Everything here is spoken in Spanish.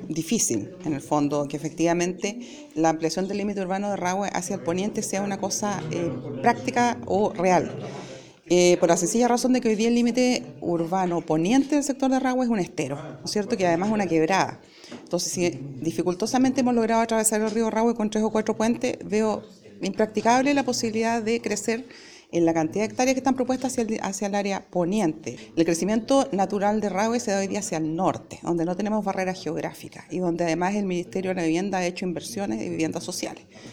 difícil, en el fondo, que efectivamente la ampliación del límite urbano de Rahue hacia el poniente sea una cosa práctica o real. Por la sencilla razón de que hoy día el límite urbano poniente del sector de Rahue es un estero, ¿no es cierto? Que además es una quebrada. Entonces, si dificultosamente hemos logrado atravesar el río Rahue con 3 o 4 puentes, veo impracticable la posibilidad de crecer en la cantidad de hectáreas que están propuestas hacia el área poniente. El crecimiento natural de Rahue se da hoy día hacia el norte, donde no tenemos barreras geográficas y donde además el Ministerio de la Vivienda ha hecho inversiones de viviendas sociales.